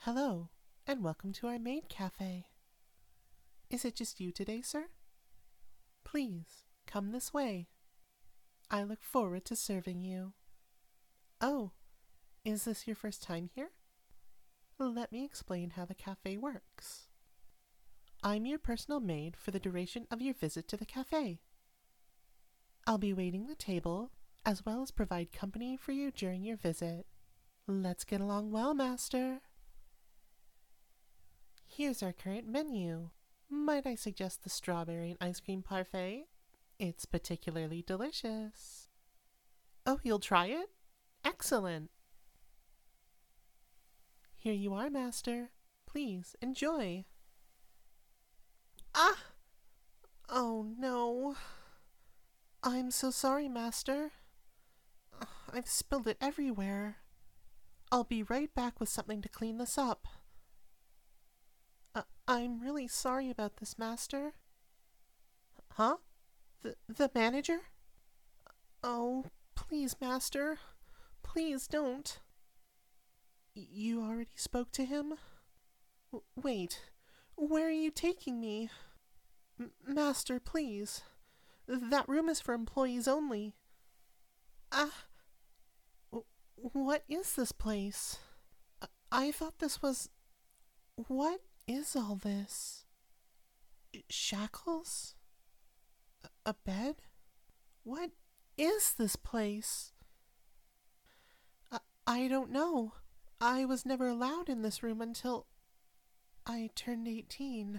Hello, and welcome to our maid cafe. Is it just you today, sir? Please, come this way. I look forward to serving you. Oh, is this your first time here? Let me explain how the cafe works. I'm your personal maid for the duration of your visit to the cafe. I'll be waiting the table, as well as provide company for you during your visit. Let's get along well, master. Here's our current menu. Might I suggest the strawberry and ice cream parfait? It's particularly delicious. Oh, you'll try it? Excellent. Here you are, master. Please, enjoy. Ah! Oh, no. I'm so sorry, master. I've spilled it everywhere. I'll be right back with something to clean this up. I'm really sorry about this, master. Huh? The manager? Oh, please, master. Please don't. You already spoke to him? Wait, where are you taking me? Master, please. That room is for employees only. Ah, what is this place? I thought this was... What is all this? Shackles? A bed? What is this place? I don't know. I was never allowed in this room until I turned 18.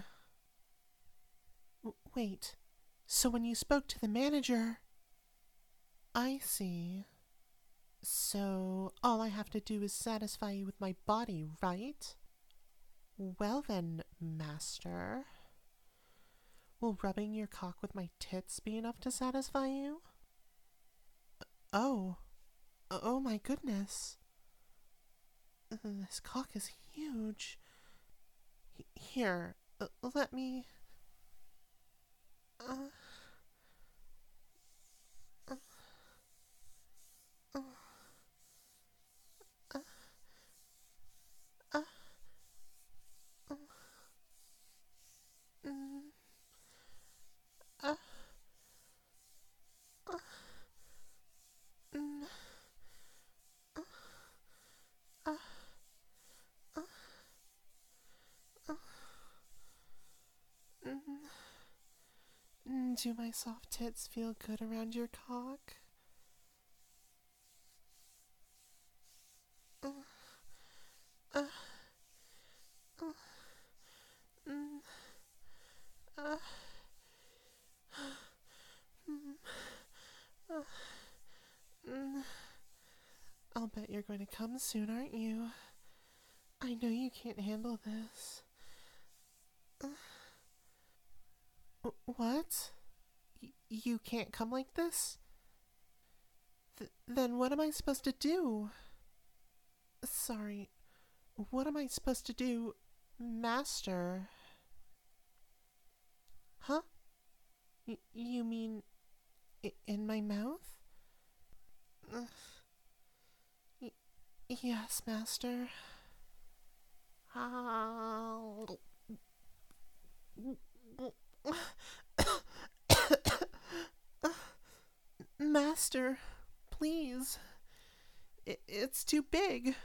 Wait, so when you spoke to the manager... I see. So all I have to do is satisfy you with my body, right? Well then, master. Will rubbing your cock with my tits be enough to satisfy you? Oh. Oh my goodness. This cock is huge. Here, let me... Do my soft tits feel good around your cock? I'll bet you're going to come soon, aren't you? I know you can't handle this. What? You can't come like this? Then what am I supposed to do? Sorry, what am I supposed to do, master? Huh? You mean in my mouth? Yes, master. Master, please. It's too big.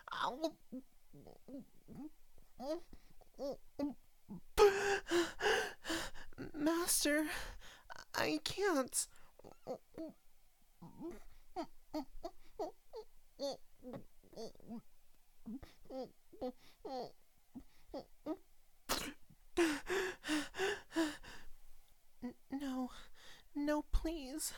Master, I can't. No, no, please.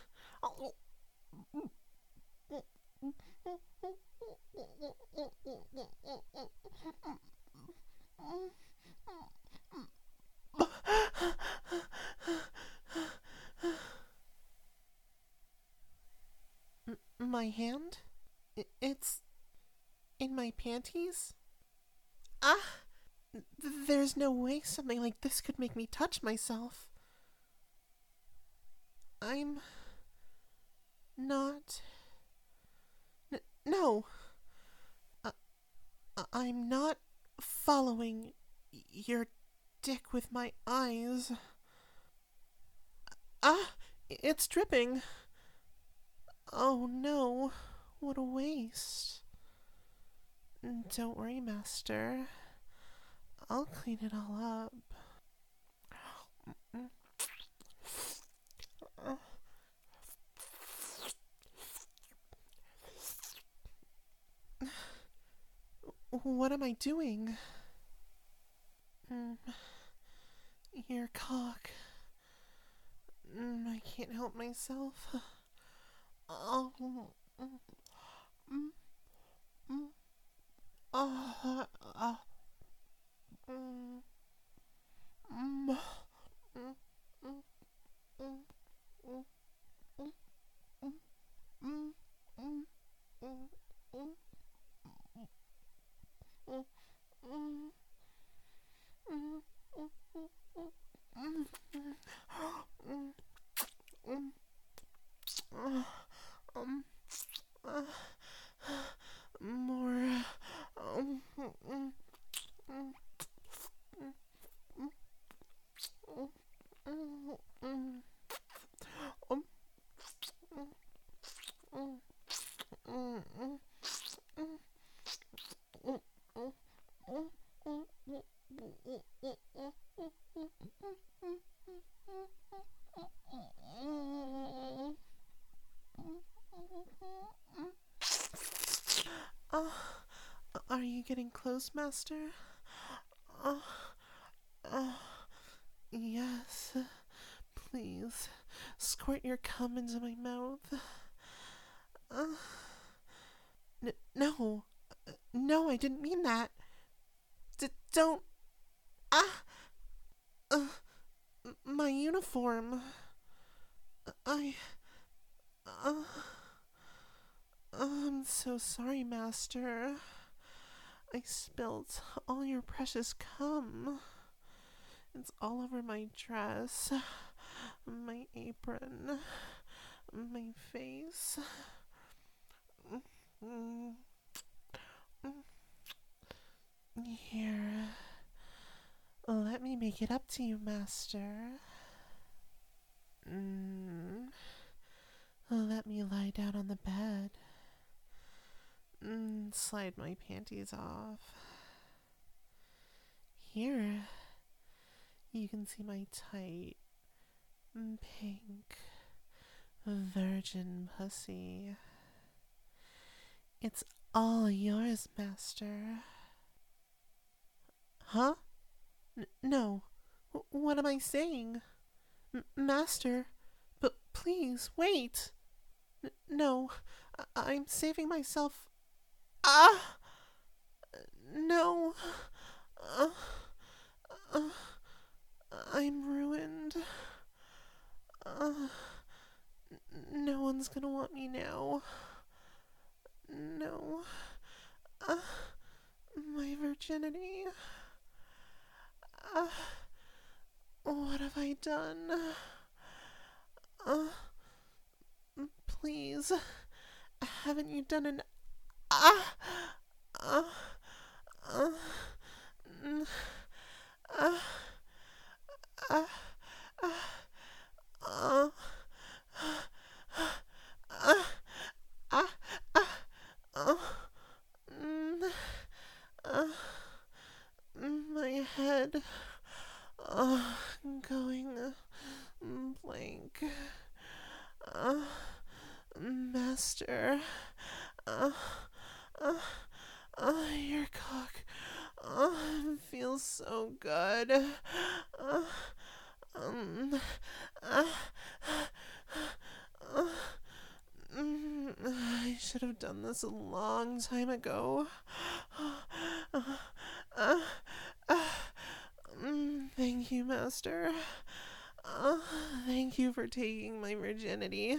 My hand? It's in my panties? Ah! There's no way something like this could make me touch myself. I'm not... No! I'm not following your dick with my eyes. Ah, it's dripping. Oh no, what a waste. Don't worry, Master. I'll clean it all up. What am I doing? Your cock. I can't help myself. Oh. More. Are you getting close, Master? Yes. Please, squirt your cum into my mouth. No. No, I didn't mean that. Don't. My uniform. I'm so sorry, Master. I spilled all your precious cum. It's all over my dress, my apron, my face. Here, let me make it up to you, Master. Let me lie down on the bed. Slide my panties off. Here, you can see my tight, pink, virgin pussy. It's all yours, Master. Huh? No. What am I saying? Master, but please, wait. No, I'm saving myself. No. I'm ruined. No one's gonna want me now. No. My virginity. What have I done? Please, haven't you done an my head going blank. Master, your cock feels so good. I should have done this a long time ago. Thank you, Master. Thank you for taking my virginity.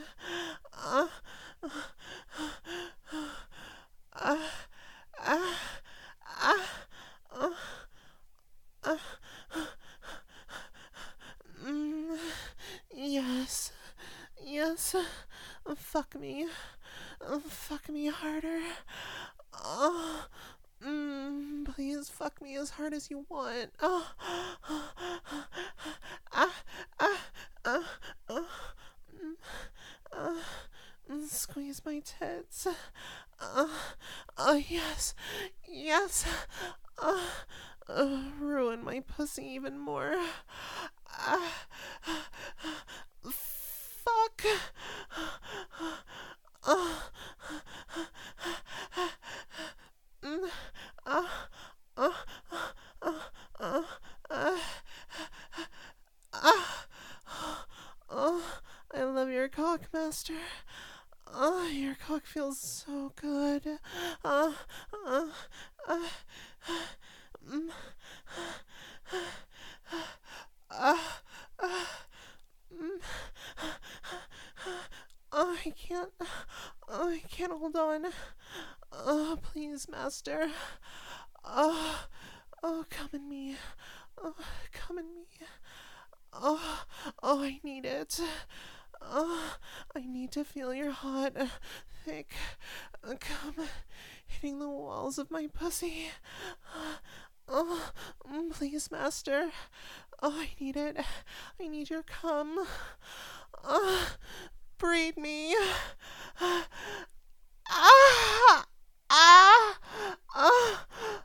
Yes. Yes. Fuck me. Fuck me harder. Please fuck me as hard as you want. Ah, ah, ah, ah, squeeze my tits. Yes, yes. Ruin my pussy even more. Fuck. I love your cock, master. Your cock feels so good. I can't hold on. Please, master. Come in me. Come in me. I need it. I need to feel your hot, thick cum hitting the walls of my pussy. Please, master. I need it. I need your cum. Breed me. Ah! Ah! Ah! Ah!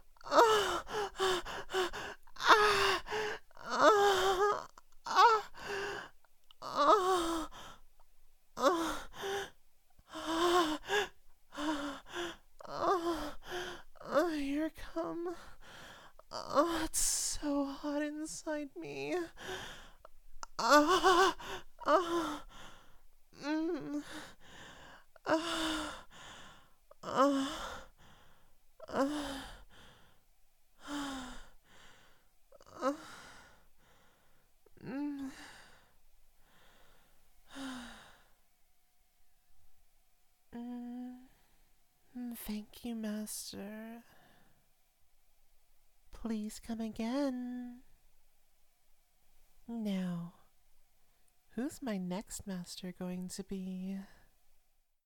Here come. It's so hot inside me. Ah, ah, mm, ah, ah, ah, ah, mm. Thank you, master. Please come again. Now, who's my next master going to be?